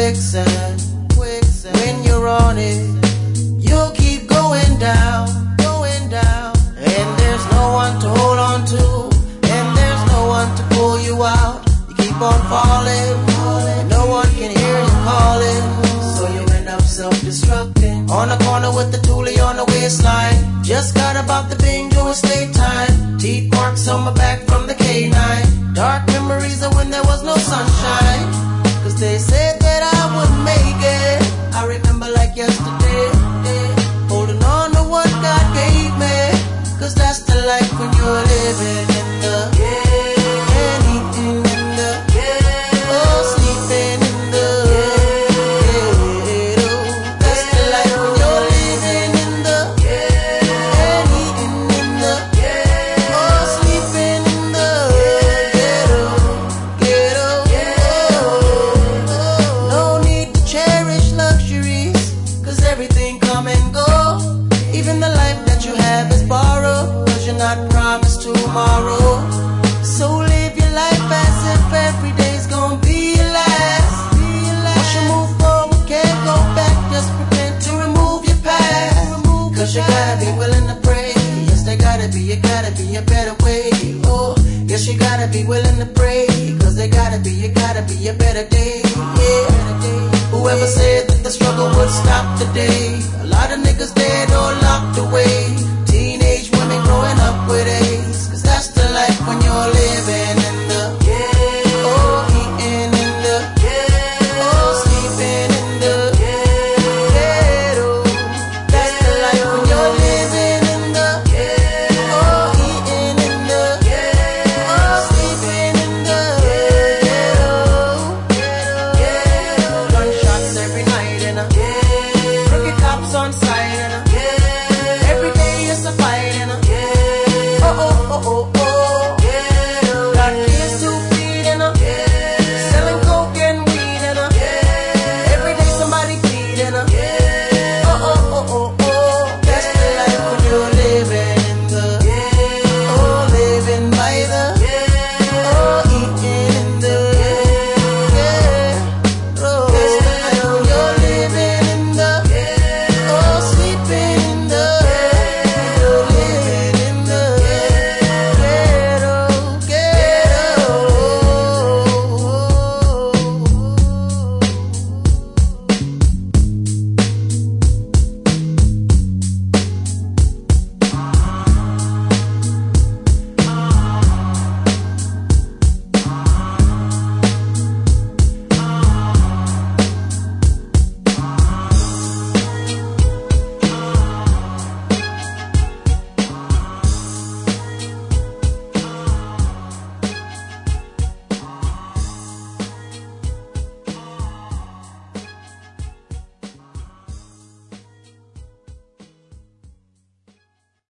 quicksand. When you're on it, you'll keep going down. And there's no one to hold on to, and there's no one to pull you out. You keep on falling, no one can hear you calling, so you end up self-destructing. On the corner with the toolie on the waistline, just got about the bingo and stay time. Teeth marks on my back from the K9. Dark memories of when there was no sunshine, cause they said that I wouldn't make it. I remember like yesterday, holding on to what God gave me, cause that's the life when you're living in the anything in the oh, sleeping in the ghetto. That's the life when you're living in the anything in the oh, sleeping in the ghetto. No need to cherish luxuries, cause everything come and go. Even the life that you have is borrowed, cause you're not promised tomorrow. So live your life as if every day's gonna be your last. Once you move forward, can't go back. Just pretend to remove your past, cause you gotta be willing to pray. Yes, there gotta be a better way. Oh, yes, you gotta be willing to pray, cause there gotta be a better day. Yeah. Whoever said that the struggle would stop today, a lot of niggas dead or locked away. Teenage women growing up with AIDS.